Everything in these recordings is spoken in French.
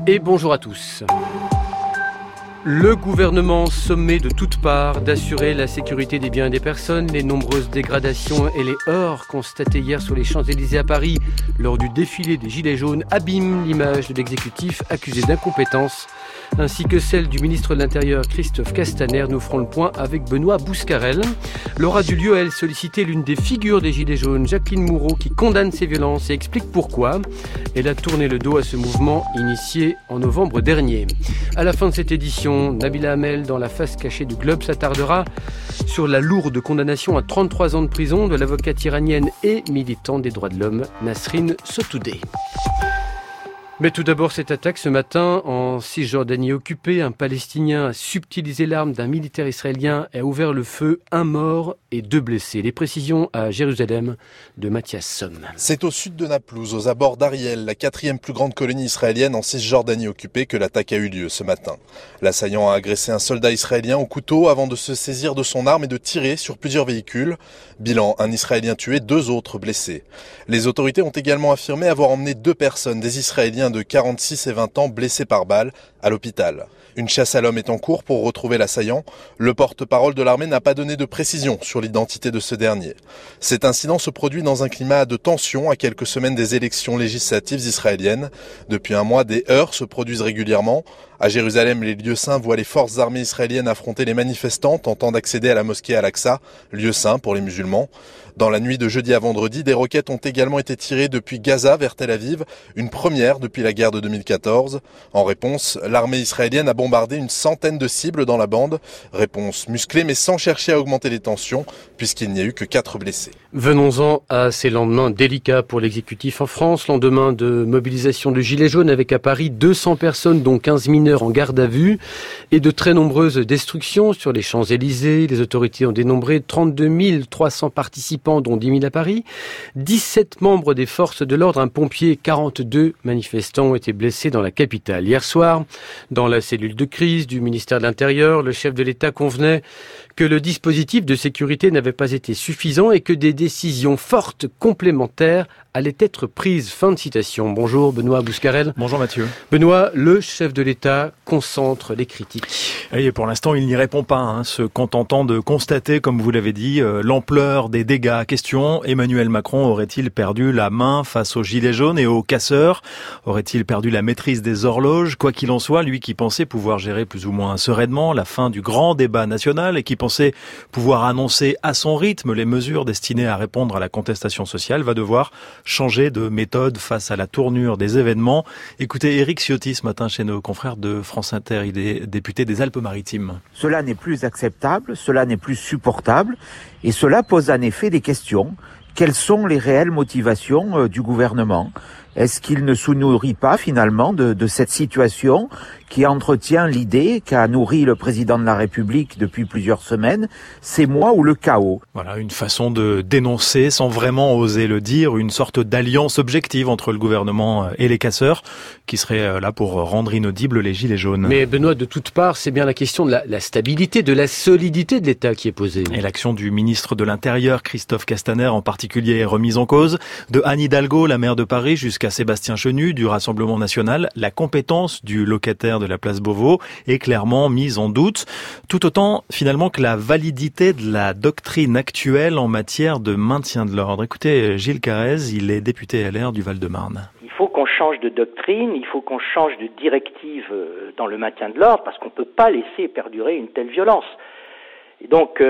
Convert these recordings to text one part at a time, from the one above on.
Et bonjour à tous. Le gouvernement sommet de toutes parts d'assurer la sécurité des biens et des personnes. Les nombreuses dégradations et les heurts constatés hier sur les Champs-Élysées à Paris lors du défilé des Gilets jaunes abîment l'image de l'exécutif accusé d'incompétence, ainsi que celle du ministre de l'Intérieur Christophe Castaner. Nous ferons le point avec Benoît Bouscarel. Laura Dulieu a sollicité l'une des figures des Gilets jaunes, Jacqueline Moureau, qui condamne ces violences et explique pourquoi. Elle a tourné le dos à ce mouvement initié en novembre dernier. À la fin de cette édition, Nabila Hamel, dans la face cachée du Globe, s'attardera sur la lourde condamnation à 33 ans de prison de l'avocate iranienne et militante des droits de l'homme, Nasrin Sotoudeh. Mais tout d'abord, cette attaque ce matin en Cisjordanie occupée. Un Palestinien a subtilisé l'arme d'un militaire israélien et a ouvert le feu. 1 mort et 2 blessés. Les précisions à Jérusalem de Mathias Somme. C'est au sud de Naplouse, aux abords d'Ariel, la 4e plus grande colonie israélienne en Cisjordanie occupée, que l'attaque a eu lieu ce matin. L'assaillant a agressé un soldat israélien au couteau avant de se saisir de son arme et de tirer sur plusieurs véhicules. Bilan, un Israélien tué, 2 autres blessés. Les autorités ont également affirmé avoir emmené 2 personnes, des Israéliens de 46 et 20 ans blessés par balle, à l'hôpital. Une chasse à l'homme est en cours pour retrouver l'assaillant. Le porte-parole de l'armée n'a pas donné de précision sur l'identité de ce dernier. Cet incident se produit dans un climat de tension à quelques semaines des élections législatives israéliennes. Depuis un mois, des heurts se produisent régulièrement. À Jérusalem, les lieux saints voient les forces armées israéliennes affronter les manifestants tentant d'accéder à la mosquée Al-Aqsa, lieu saint pour les musulmans. Dans la nuit de jeudi à vendredi, des roquettes ont également été tirées depuis Gaza vers Tel Aviv, une première depuis la guerre de 2014. En réponse, l'armée israélienne a bombardé une centaine de cibles dans la bande. Réponse musclée mais sans chercher à augmenter les tensions, puisqu'il n'y a eu que 4 blessés. Venons-en à ces lendemains délicats pour l'exécutif en France. Lendemain de mobilisation de Gilets jaunes avec à Paris 200 personnes, dont 15 mineurs en garde à vue, et de très nombreuses destructions sur les Champs-Élysées. Les autorités ont dénombré 32 300 participants, dont 10 000 à Paris. 17 membres des forces de l'ordre, un pompier et 42 manifestants ont été blessés dans la capitale. Hier soir, dans la cellule de crise du ministère de l'Intérieur, le chef de l'État convenait que le dispositif de sécurité n'avait pas été suffisant et que des décisions fortes complémentaires allaient être prises. Fin de citation. Bonjour Benoît Bouscarel. Bonjour Mathieu. Benoît, le chef de l'État concentre les critiques. Et pour l'instant, il n'y répond pas, se contentant de constater, comme vous l'avez dit, l'ampleur des dégâts. Question, Emmanuel Macron aurait-il perdu la main face aux gilets jaunes et aux casseurs? Aurait-il perdu la maîtrise des horloges? Quoi qu'il en soit, lui qui pensait pouvoir gérer plus ou moins sereinement la fin du grand débat national et qui pensait pouvoir annoncer à son rythme les mesures destinées à répondre à la contestation sociale, va devoir changer de méthode face à la tournure des événements. Écoutez Éric Ciotti ce matin chez nos confrères de France Inter, il est député des Alpes-Maritimes. Cela n'est plus acceptable, cela n'est plus supportable et cela pose en effet des questions. Quelles sont les réelles motivations du gouvernement ? Est-ce qu'il ne se nourrit pas finalement de cette situation qui entretient l'idée qu'a nourri le président de la République depuis plusieurs semaines, c'est moi ou le chaos. Voilà, une façon de dénoncer sans vraiment oser le dire, une sorte d'alliance objective entre le gouvernement et les casseurs qui serait là pour rendre inaudibles les gilets jaunes. Mais Benoît, de toutes parts, c'est bien la question de la stabilité, de la solidité de l'État qui est posée. Et l'action du ministre de l'Intérieur, Christophe Castaner en particulier, est remise en cause. De Anne Hidalgo, la maire de Paris, jusqu'à Sébastien Chenu du Rassemblement national, la compétence du locataire de la place Beauvau est clairement mise en doute, tout autant finalement que la validité de la doctrine actuelle en matière de maintien de l'ordre. Écoutez, Gilles Carrez, il est député LR du Val-de-Marne. Il faut qu'on change de doctrine, il faut qu'on change de directive dans le maintien de l'ordre, parce qu'on ne peut pas laisser perdurer une telle violence. Et donc,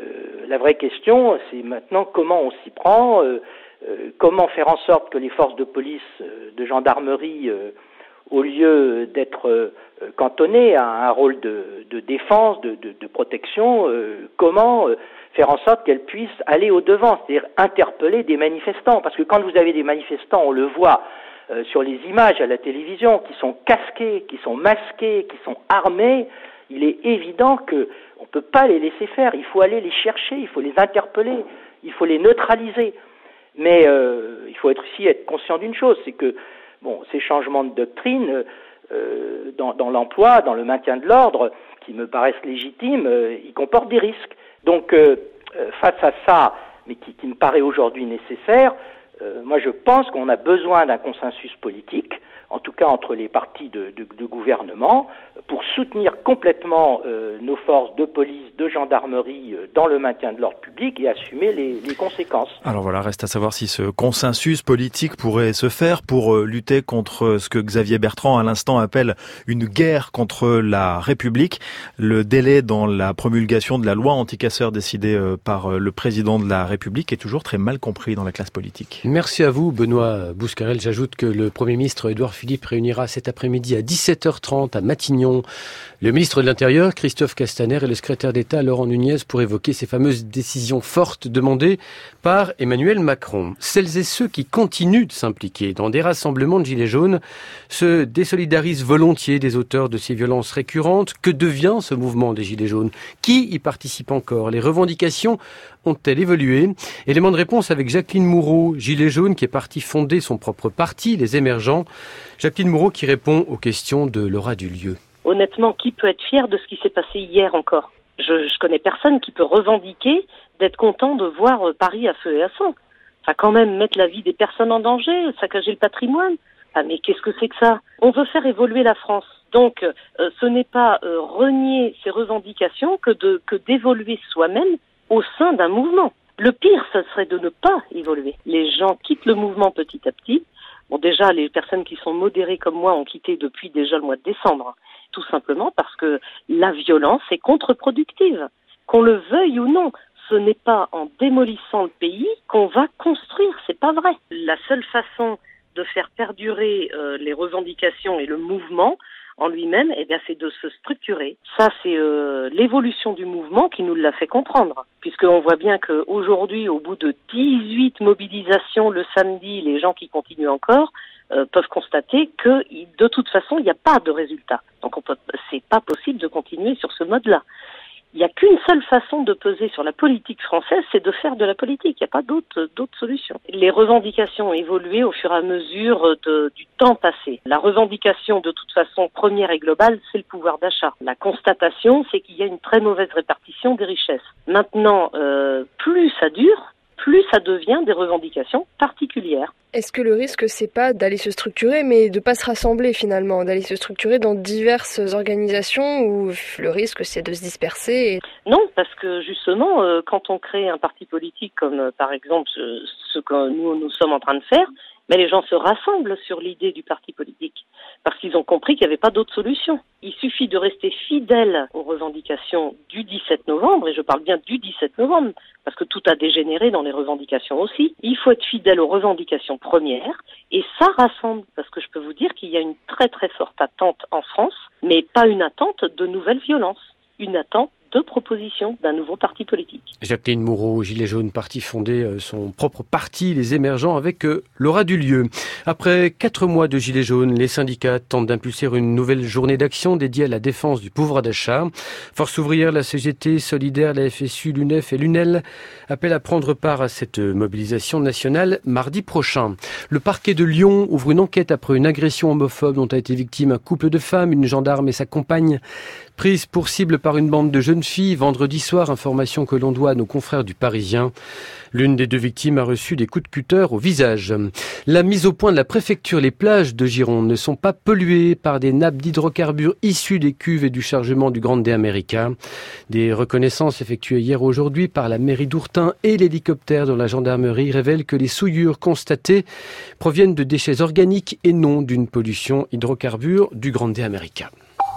la vraie question, c'est maintenant comment on s'y prend, comment faire en sorte que les forces de police, de gendarmerie, au lieu d'être cantonnées à un rôle de défense, de protection, comment faire en sorte qu'elles puissent aller au-devant, c'est-à-dire interpeller des manifestants. Parce que quand vous avez des manifestants, on le voit sur les images à la télévision, qui sont casqués, qui sont masqués, qui sont armés, il est évident que on peut pas les laisser faire. Il faut aller les chercher, il faut les interpeller, il faut les neutraliser. Mais il faut aussi être conscient d'une chose, c'est que ces changements de doctrine dans l'emploi, dans le maintien de l'ordre, qui me paraissent légitimes, ils comportent des risques. Donc, face à ça, mais qui me paraît aujourd'hui nécessaire, moi je pense qu'on a besoin d'un consensus politique en tout cas entre les partis de gouvernement, pour soutenir complètement nos forces de police, de gendarmerie dans le maintien de l'ordre public et assumer les conséquences. Alors voilà, reste à savoir si ce consensus politique pourrait se faire pour lutter contre ce que Xavier Bertrand à l'instant appelle une guerre contre la République. Le délai dans la promulgation de la loi anti-casseurs décidée par le président de la République est toujours très mal compris dans la classe politique. Merci à vous, Benoît Bouscarel. J'ajoute que le Premier ministre Édouard Philippe réunira cet après-midi à 17h30 à Matignon le ministre de l'Intérieur, Christophe Castaner, et le secrétaire d'État, Laurent Nunez, pour évoquer ces fameuses décisions fortes demandées par Emmanuel Macron. Celles et ceux qui continuent de s'impliquer dans des rassemblements de gilets jaunes se désolidarisent volontiers des auteurs de ces violences récurrentes. Que devient ce mouvement des gilets jaunes? Qui y participe encore? Les revendications ont-elles évolué? Élément de réponse avec Jacqueline Moureau, gilet jaune, qui est partie fonder son propre parti, les Émergents. Jacqueline Moureau qui répond aux questions de Laura Dulieu. Honnêtement, qui peut être fier de ce qui s'est passé hier encore? Je connais personne qui peut revendiquer d'être content de voir Paris à feu et à sang. Enfin, quand même, mettre la vie des personnes en danger, saccager le patrimoine. Ah, mais qu'est-ce que c'est que ça? On veut faire évoluer la France. Donc, ce n'est pas renier ses revendications que d'évoluer soi-même au sein d'un mouvement. Le pire, ce serait de ne pas évoluer. Les gens quittent le mouvement petit à petit. Bon, déjà, les personnes qui sont modérées comme moi ont quitté depuis déjà le mois de décembre. Tout simplement parce que la violence est contre-productive. Qu'on le veuille ou non, ce n'est pas en démolissant le pays qu'on va construire, c'est pas vrai. La seule façon de faire perdurer les revendications et le mouvement en lui-même, c'est de se structurer. Ça, c'est l'évolution du mouvement qui nous l'a fait comprendre. Puisqu'on voit bien qu'aujourd'hui, au bout de 18 mobilisations le samedi, les gens qui continuent encore peuvent constater que de toute façon, il n'y a pas de résultat. Donc c'est pas possible de continuer sur ce mode-là. Il n'y a qu'une seule façon de peser sur la politique française, c'est de faire de la politique. Il n'y a pas d'autre solution. Les revendications ont évolué au fur et à mesure du temps passé. La revendication, de toute façon, première et globale, c'est le pouvoir d'achat. La constatation, c'est qu'il y a une très mauvaise répartition des richesses. Maintenant, plus ça dure, plus ça devient des revendications particulières. Est-ce que le risque, c'est pas d'aller se structurer, mais de pas se rassembler finalement, d'aller se structurer dans diverses organisations où le risque, c'est de se disperser? Non, parce que justement, quand on crée un parti politique comme par exemple ce que nous sommes en train de faire, mais les gens se rassemblent sur l'idée du parti politique parce qu'ils ont compris qu'il n'y avait pas d'autre solution. Il suffit de rester fidèle aux revendications du 17 novembre, et je parle bien du 17 novembre, parce que tout a dégénéré dans les revendications aussi. Il faut être fidèle aux revendications premières, et ça rassemble, parce que je peux vous dire qu'il y a une très très forte attente en France, mais pas une attente de nouvelles violences, une attente de propositions d'un nouveau parti politique. Jacqueline Moureau, Gilets jaunes, parti fondé son propre parti, les Émergents, avec Laura Dulieu. Après 4 mois de Gilets jaunes, les syndicats tentent d'impulser une nouvelle journée d'action dédiée à la défense du pouvoir d'achat. Force ouvrière, la CGT, Solidaire, la FSU, l'UNEF et l'UNEL appellent à prendre part à cette mobilisation nationale mardi prochain. Le parquet de Lyon ouvre une enquête après une agression homophobe dont a été victime un couple de femmes, une gendarme et sa compagne, prise pour cible par une bande de jeunes filles vendredi soir, information que l'on doit à nos confrères du Parisien. L'une des 2 victimes a reçu des coups de cutter au visage. La mise au point de la préfecture, les plages de Gironde ne sont pas polluées par des nappes d'hydrocarbures issues des cuves et du chargement du Grande America. Des reconnaissances effectuées hier aujourd'hui par la mairie d'Ourtin et l'hélicoptère de la gendarmerie révèlent que les souillures constatées proviennent de déchets organiques et non d'une pollution hydrocarbures du Grande America.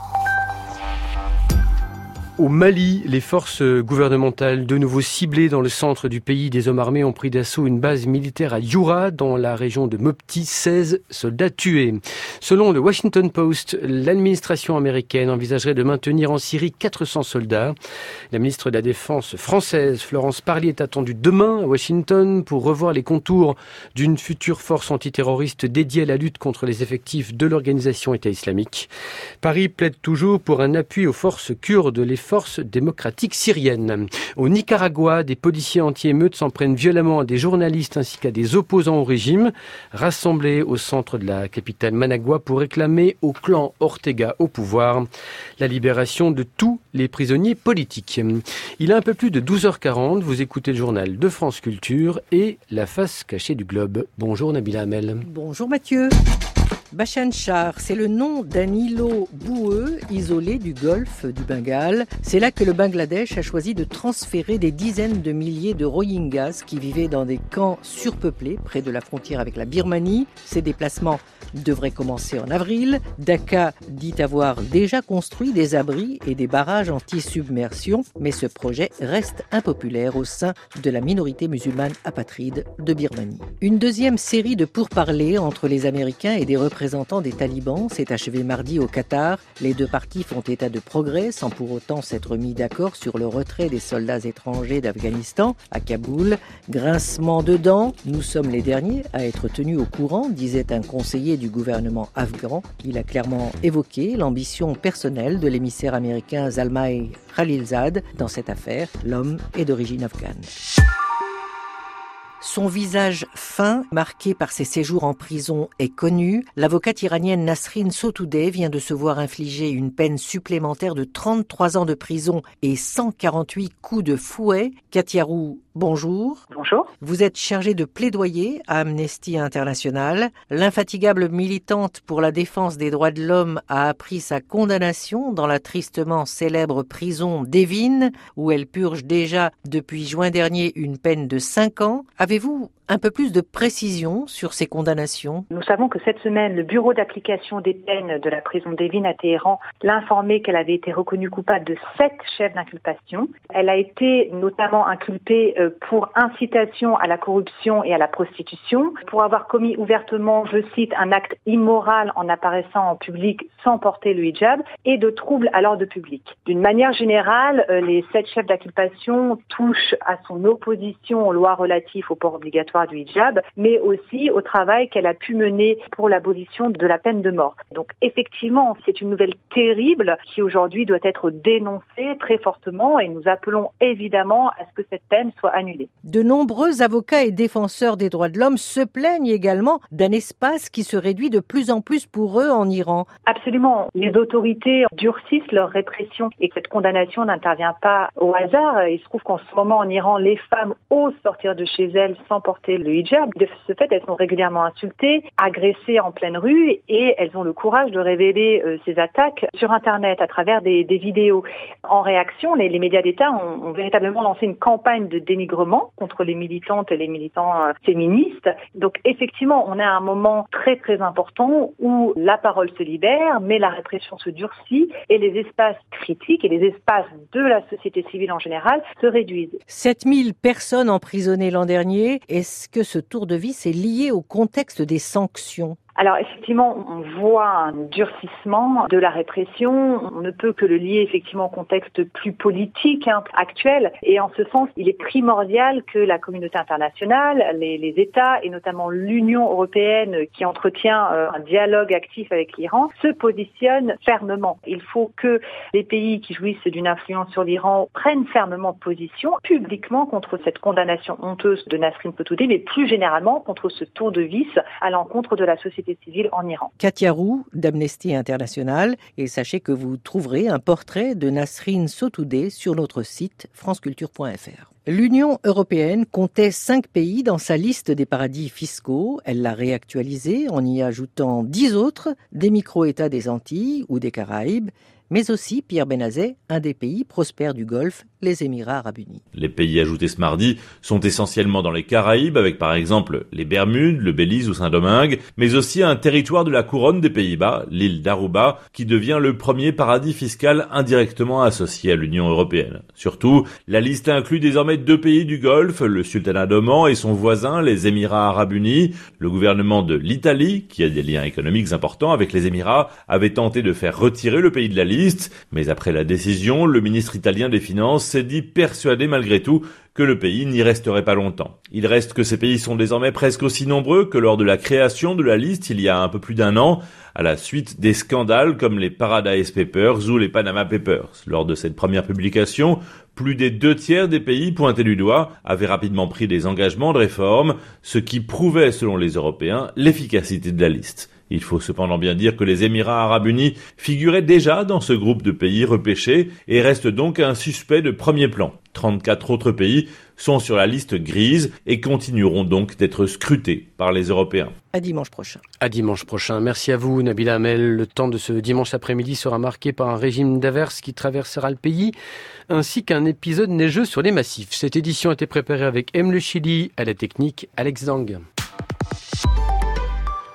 Au Mali, les forces gouvernementales de nouveau ciblées dans le centre du pays, des hommes armés ont pris d'assaut une base militaire à Youra, dans la région de Mopti, 16 soldats tués. Selon le Washington Post, l'administration américaine envisagerait de maintenir en Syrie 400 soldats. La ministre de la Défense française, Florence Parly, est attendue demain à Washington pour revoir les contours d'une future force antiterroriste dédiée à la lutte contre les effectifs de l'organisation État islamique. Paris plaide toujours pour un appui aux forces kurdes, les forces démocratiques syriennes. Au Nicaragua, des policiers anti-émeutes s'en prennent violemment à des journalistes ainsi qu'à des opposants au régime, rassemblés au centre de la capitale Managua pour réclamer au clan Ortega au pouvoir la libération de tous les prisonniers politiques. Il est un peu plus de 12h40, vous écoutez le journal de France Culture et la face cachée du globe. Bonjour Nabila Hamel. Bonjour Mathieu. Bhashan Char, c'est le nom d'un îlot boueux isolé du golfe du Bengale. C'est là que le Bangladesh a choisi de transférer des dizaines de milliers de Rohingyas qui vivaient dans des camps surpeuplés près de la frontière avec la Birmanie. Ces déplacements devraient commencer en avril. Dhaka dit avoir déjà construit des abris et des barrages anti-submersion, mais ce projet reste impopulaire au sein de la minorité musulmane apatride de Birmanie. Une deuxième série de pourparlers entre les Américains et des représentants des talibans s'est achevée mardi au Qatar. Les deux parties font état de progrès sans pour autant s'être mis d'accord sur le retrait des soldats étrangers d'Afghanistan à Kaboul. Grincement de dents, nous sommes les derniers à être tenus au courant, disait un conseiller du gouvernement afghan. Il a clairement évoqué l'ambition personnelle de l'émissaire américain Zalmay Khalilzad dans cette affaire. L'homme est d'origine afghane. Son visage fin, marqué par ses séjours en prison, est connu. L'avocate iranienne Nasrin Sotoudeh vient de se voir infliger une peine supplémentaire de 33 ans de prison et 148 coups de fouet. Katia Roux, bonjour. Bonjour. Vous êtes chargée de plaidoyer à Amnesty International. L'infatigable militante pour la défense des droits de l'homme a appris sa condamnation dans la tristement célèbre prison d'Evin, où elle purge déjà depuis juin dernier une peine de 5 ans. Avez-vous un peu plus de précision sur ces condamnations? Nous savons que cette semaine, le bureau d'application des peines de la prison d'Evin à Téhéran l'a informé qu'elle avait été reconnue coupable de 7 chefs d'inculpation. Elle a été notamment inculpée pour incitation à la corruption et à la prostitution, pour avoir commis ouvertement, je cite, un acte immoral en apparaissant en public sans porter le hijab et de troubles à l'ordre public. D'une manière générale, les 7 chefs d'inculpation touchent à son opposition aux lois relatives au port obligatoire du hijab, mais aussi au travail qu'elle a pu mener pour l'abolition de la peine de mort. Donc effectivement, c'est une nouvelle terrible qui aujourd'hui doit être dénoncée très fortement et nous appelons évidemment à ce que cette peine soit annulée. De nombreux avocats et défenseurs des droits de l'homme se plaignent également d'un espace qui se réduit de plus en plus pour eux en Iran. Absolument. Les autorités durcissent leur répression et cette condamnation n'intervient pas au hasard. Il se trouve qu'en ce moment en Iran, les femmes osent sortir de chez elles sans porter le hijab. De ce fait, elles sont régulièrement insultées, agressées en pleine rue et elles ont le courage de révéler ces attaques sur Internet à travers des vidéos. En réaction, les médias d'État ont véritablement lancé une campagne de dénigrement contre les militantes et les militants féministes. Donc effectivement, on est à un moment très très important où la parole se libère, mais la répression se durcit et les espaces critiques et les espaces de la société civile en général se réduisent. 7000 personnes emprisonnées l'an dernier. Est-ce que ce tour de vis est lié au contexte des sanctions ? Alors effectivement, on voit un durcissement de la répression. On ne peut que le lier effectivement au contexte plus politique actuel. Et en ce sens, il est primordial que la communauté internationale, les États et notamment l'Union européenne qui entretient un dialogue actif avec l'Iran, se positionnent fermement. Il faut que les pays qui jouissent d'une influence sur l'Iran prennent fermement position publiquement contre cette condamnation honteuse de Nasrin Sotoudeh, mais plus généralement contre ce tour de vis à l'encontre de la société civile en Iran. Katia Roux d'Amnesty International, et sachez que vous trouverez un portrait de Nasrin Sotoudeh sur notre site franceculture.fr. L'Union européenne comptait 5 pays dans sa liste des paradis fiscaux. Elle l'a réactualisée en y ajoutant 10 autres, des micro-États des Antilles ou des Caraïbes, mais aussi, Pierre Benazet, un des pays prospères du Golfe, les Émirats arabes unis. Les pays ajoutés ce mardi sont essentiellement dans les Caraïbes, avec par exemple les Bermudes, le Belize ou Saint-Domingue, mais aussi un territoire de la couronne des Pays-Bas, l'île d'Aruba, qui devient le premier paradis fiscal indirectement associé à l'Union européenne. Surtout, la liste inclut désormais 2 pays du Golfe, le Sultanat d'Oman et son voisin, les Émirats arabes unis. Le gouvernement de l'Italie, qui a des liens économiques importants avec les Émirats, avait tenté de faire retirer le pays de la liste, mais après la décision, le ministre italien des Finances s'est dit persuadé malgré tout que le pays n'y resterait pas longtemps. Il reste que ces pays sont désormais presque aussi nombreux que lors de la création de la liste il y a un peu plus d'1 an, à la suite des scandales comme les Paradise Papers ou les Panama Papers. Lors de cette première publication, plus des 2/3 des pays pointés du doigt avaient rapidement pris des engagements de réforme, ce qui prouvait, selon les Européens, l'efficacité de la liste. Il faut cependant bien dire que les Émirats arabes unis figuraient déjà dans ce groupe de pays repêchés et restent donc un suspect de premier plan. 34 autres pays sont sur la liste grise et continueront donc d'être scrutés par les Européens. À dimanche prochain. À dimanche prochain. Merci à vous, Nabila Amel. Le temps de ce dimanche après-midi sera marqué par un régime d'averses qui traversera le pays, ainsi qu'un épisode neigeux sur les massifs. Cette édition a été préparée avec M. Le Chili, à la technique, Alex Zang.